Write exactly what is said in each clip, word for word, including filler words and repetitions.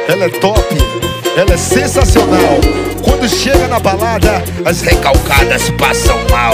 ela é top, ela é sensacional. Quando chega na balada, as recalcadas passam mal.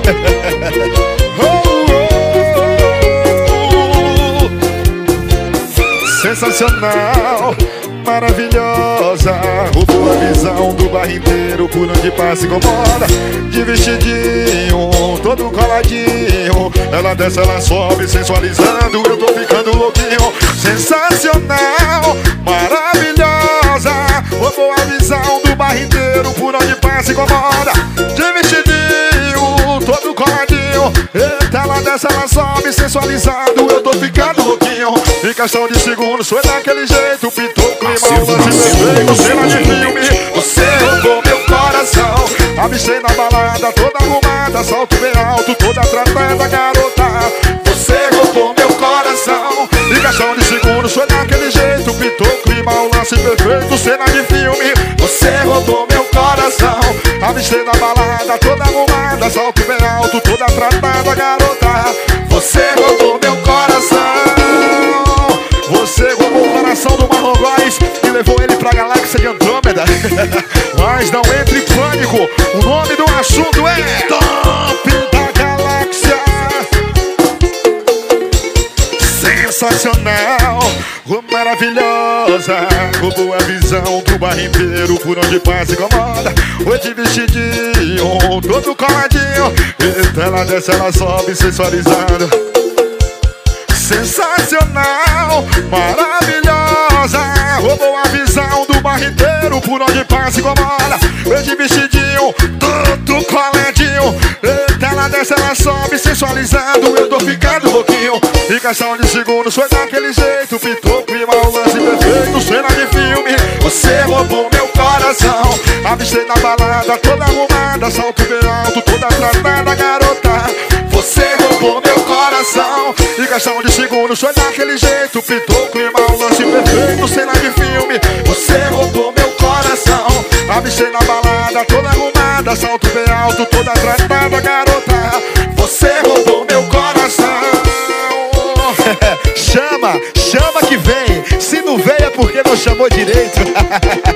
Sensacional, maravilhosa, roubou a visão do bairro inteiro, por onde passa incomoda. De vestidinho, todo coladinho, ela desce, ela sobe, sensualizando, eu tô ficando louquinho. Sensacional, maravilhosa, roubou a visão do bairro inteiro, por onde passa incomoda. De vestidinho, todo coladinho, eita, ela desce, ela sobe, sensualizando, eu tô ficando louquinho. Em questão de segundos foi daquele jeito, pintou o clima, um lance perfeito, cena de filme. Você roubou meu coração, avistei na balada, toda arrumada, salto bem alto, toda tratada, garota. Você roubou meu coração. Em questão de segundos foi daquele jeito, pintou o clima, um lance perfeito, cena de filme. Você roubou meu coração, avistei na balada, toda arrumada, salto bem alto, toda tratada, garota. Você roubou meu coração. Você roubou o coração do Marlon Góes e levou ele pra galáxia de Andrômeda. Mas não entre em pânico, o nome do assunto é Top da Galáxia. Sensacional, maravilhosa, roubou a visão do bairro inteiro, por onde passa incomoda. Oi de vestidinho, todo coladinho, eita, ela desce, ela sobe, sensualizando. Sensacional, maravilhosa, roubou a visão do bairro inteiro, por onde passa incomoda. Eu de vestidinho, todo coladinho, eita, ela desce, ela sobe, sensualizando, eu tô ficando louquinho. Em questão de segundos foi daquele jeito, pintou o clima, um lance perfeito, cena de filme. Você roubou meu coração, avistei na balada, toda arrumada, salto bem alto, toda tratada, garota. Você roubou meu coração. Em questão de segundos foi daquele jeito, pintou o clima, um lance perfeito, cena de filme. Você roubou meu coração, avistei na balada, toda arrumada, salto bem alto, toda tratada, garota. Você roubou meu coração. Chama, chama que vem. Se não vem é porque não chamou direito.